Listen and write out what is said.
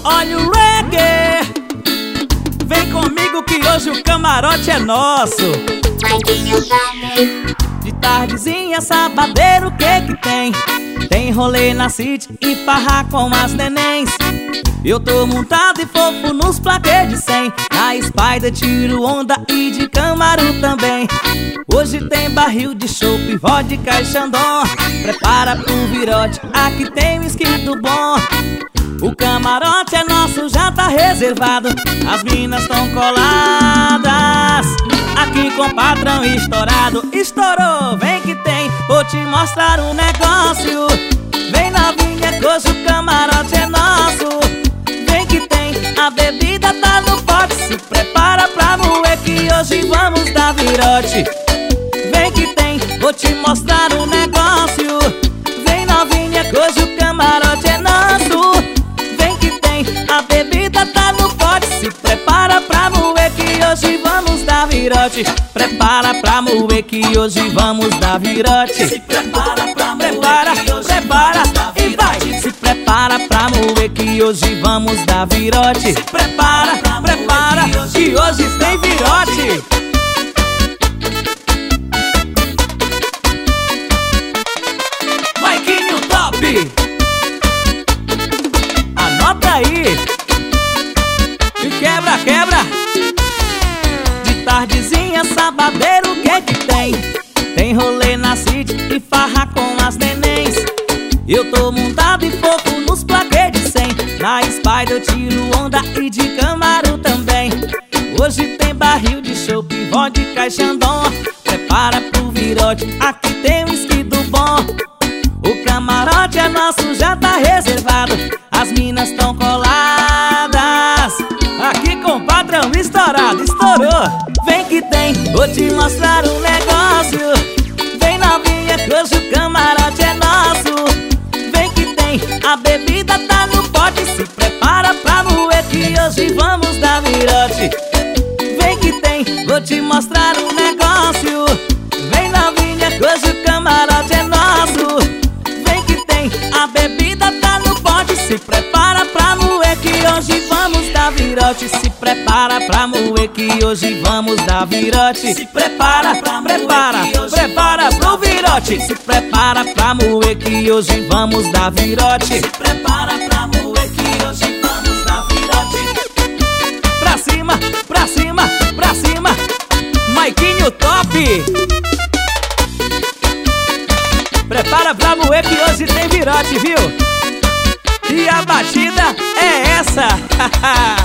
Olha o reggae, vem comigo que hoje o camarote é nosso. De tardezinha, sabadeiro, o que tem? Tem rolê na city e farra com as nenéns. Eu tô montado e fofo nos plaquês de 100. Na Spider tiro onda e de Camaro também. Hoje tem barril de chopp, vodka e Chandon. Prepara pro virote, aqui tem whisky do bom. O camarote é nosso, já tá reservado. As minas tão coladas, aqui com o patrão estourado. Estourou, vem que tem, vou te mostrar um negócio. Vem novinha, que hoje o camarote é nosso. Vem que tem, a bebida tá no pote. Se prepara pra moer que hoje vamos dar virote. Vem que tem, vou te mostrar um negócio. Vem novinha, que hoje o camarote é nosso. Vem que tem, a bebida tá no pote. Se prepara pra moer que hoje vamos dar virote. Prepara pra moer que hoje vamos dar virote. Se prepara pra moer que hoje prepara vamos dar e vai. virote. Se prepara pra moer que hoje vamos dar virote. Se prepara pra moer Prepara que hoje tem virote. Maiquinho Top, anota aí. E quebra, quebra. De tardezinha, sabadeiro, o que tem? Tem rolê na city e farra com as nenéns. Eu tô montado e fofo nos plaquês de 100. Na Spider eu tiro onda e de Camaro também. Hoje tem barril de chopp, vodka e Chandon. Prepara pro virote, aqui tem whisky do bom. O camarote é nosso, já tá reservado. As minas tão coladas, aqui com o patrão estourado. Estourou, vem que tem, vou te mostrar um negócio. Vem novinha, que hoje o camarote é nosso. Vem que tem, a bebida tá no pote. Se prepara pra moer que hoje vamos dar virote. Vem que tem, vou te mostrar um negócio. Vem novinha, que hoje o camarote é nosso. Vem que tem, a bebida tá no pote. Se prepara pra moer que hoje vamos dar virote. Se prepara pra moer que hoje vamos dar virote. Se prepara pra prepara, moer que hoje prepara vamos pro dar virote. Se prepara pra moer que hoje vamos dar virote. Se prepara pra moer que hoje vamos dar virote. Pra cima, pra cima, pra cima. Maiquinho Top, prepara pra moer que hoje tem virote, viu? E a batida é essa.